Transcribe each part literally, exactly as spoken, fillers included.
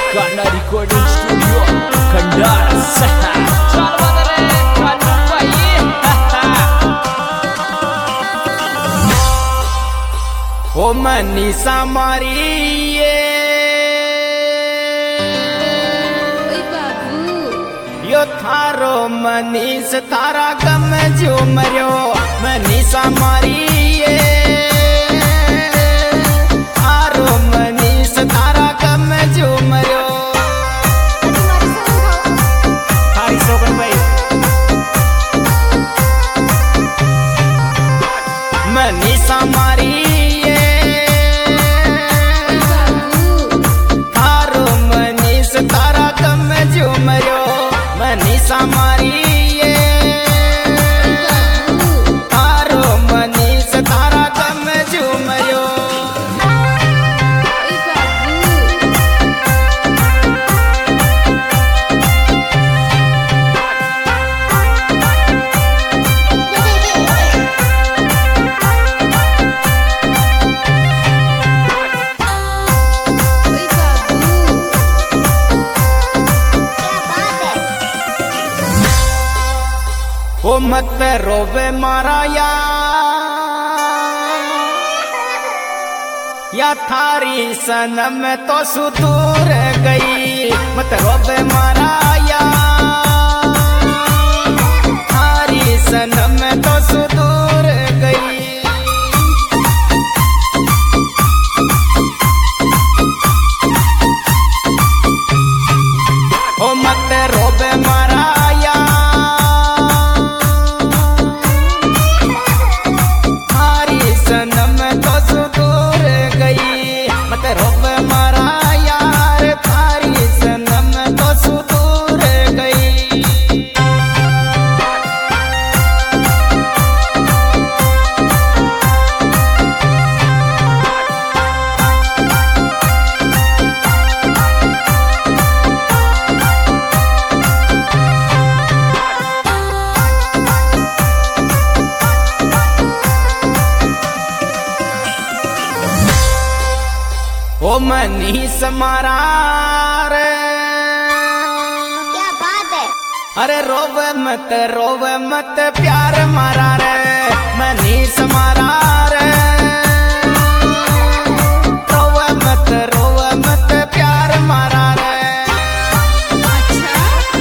Karena recording studio Kendal Salvador Kanupai O Manisa Marie Oi babu Yo थारो मनीष थारा गम जो मरियो मनीषा मारिए थारो मनीष थारा गम जो मरियो थारी सोगन भाई मनीषा मारिए थारो मनीष थारा गम जो मरियो मनीषा मारिए थारो मनीष थारा गम जो मरियो Oi babu Oi babu ओ मत रोवे मारा या या थारी सनम तो सुदूर गई मत रोवे मारा या थारी सनम तो सुदूर गई ओ मत रोवे मारा या थारी सनम तो सुदूर गई मत रोब मारा यार थारी सनम तो सुदूर गई ओ मनीष मारा रे क्या बात है अरे रोव मत रोव मत प्यार मारा रे मनीष मारा रे रोव मत रोव मत प्यार मारा रे अच्छा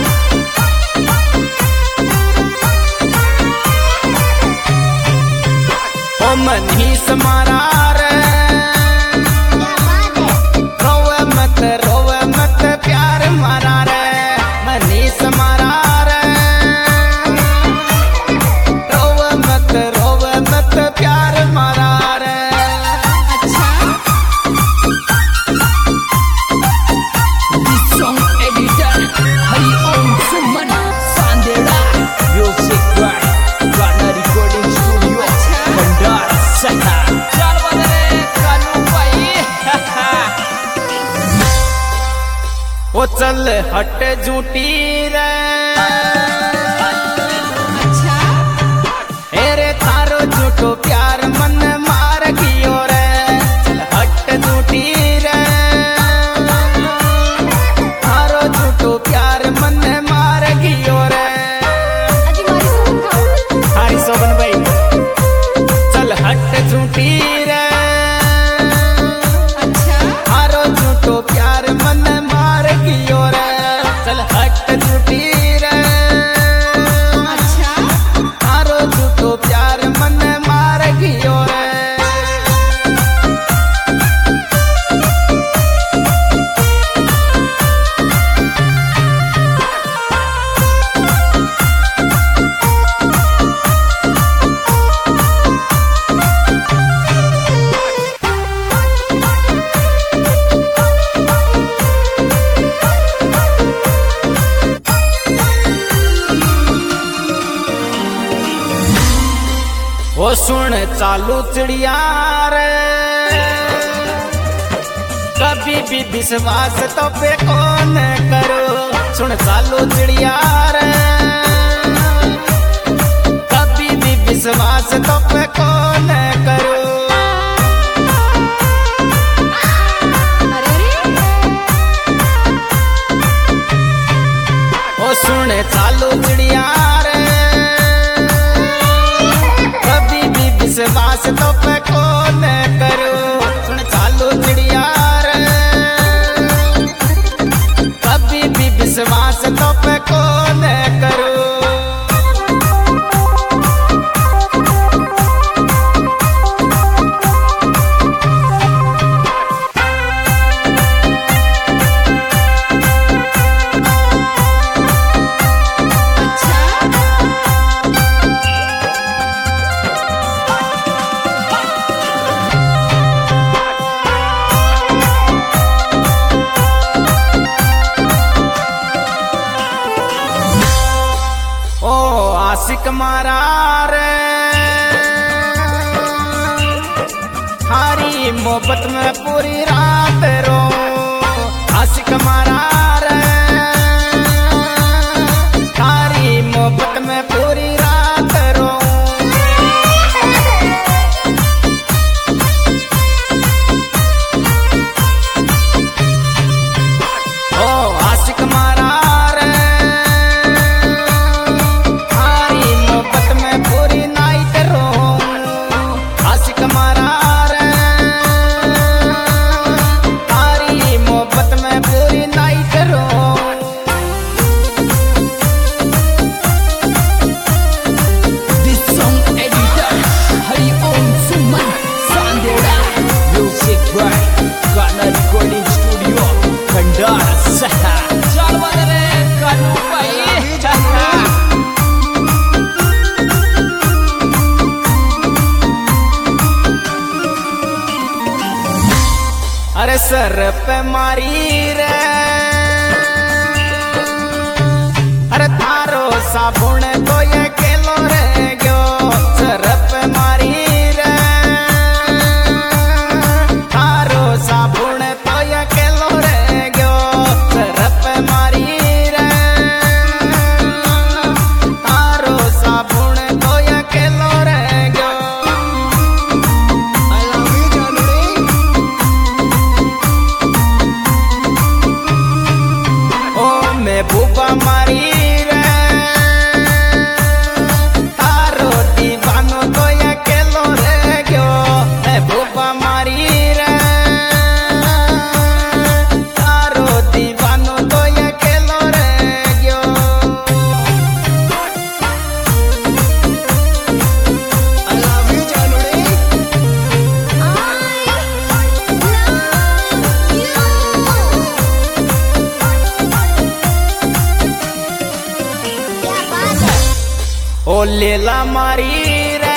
ओ मनीष मारा रे क्या बात है रोव मत रोव मत प्यार मारा रे मनीष मारा रे रोव मत रोव मत प्यार मारा रे अच्छा This song editor Hari Om Suman Sandera Music by Karena recording studio Kendal Salvador Kanupai ओ चल हट झूठी रे अच्छा हेरे थारो झूठो प्यार मन मार गियो रे चल हट झूठी रे थारो झूठो प्यार मन मार गियो रे अजी मारी सोन खाओ थारी सोबन भाई चल हट झूठी रे अच्छा थारो झूठो प्यार मन मार गियो रे चल हट झूठी रे अच्छा थारो झूठो प्यार मन मार गियो रे ओ सुन चालू चिड़िया रे कभी भी विश्वास तो पे कौन करो सुन चालू चिड़िया रे कभी भी विश्वास तो पे कौन करो अरे अरे सुन चालू चिड़िया रे कभी भी विश्वास तो पे कौन करो सुन चालू चिड़िया रे कभी भी विश्वास तो पे कौन करो आशिक मारा रे हारी मोहब्बत में पूरी रात रो आशिक मारा रे हारी मोहब्बत में पूरी रात रो ओ आशिक मारा अरे सर पे मारी रे अरे थारो साबुन तो ये केलो रे गयो सर पे मारी रे थारो साबुन तो ये केलो रे गयो सर पे मारी रे थारो साबुन तो ये केलो रे गयो भूपा मारी रे तारो दीवानो तो ये केलो रे गयो ए भूपा मारी रे तारो दीवानो तो ये केलो रे गयो आई लव यू जानूड़ी ओ लेला मारी रे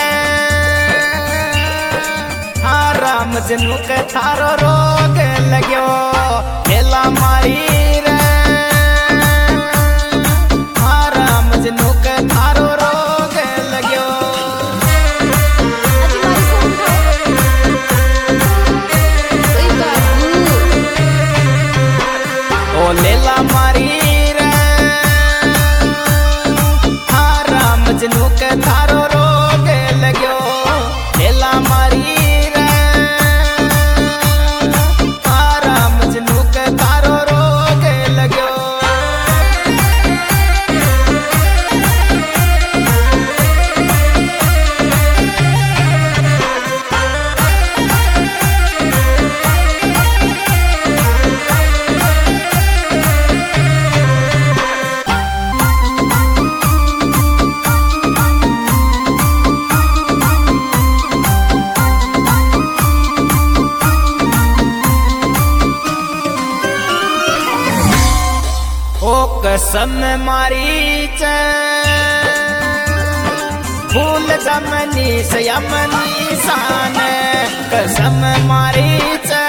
हारा मजनू के थारो रोग लगयो लेला मारी रे हारा मजनू के थारो रोग लगयो ओ लेला मारी मजनू के थारो रोग लगयो लेला मारी रे तारा मजनू के थारो रोग लगयो कसम मारी च फूल जमनी से यमनी सान कसम मारी च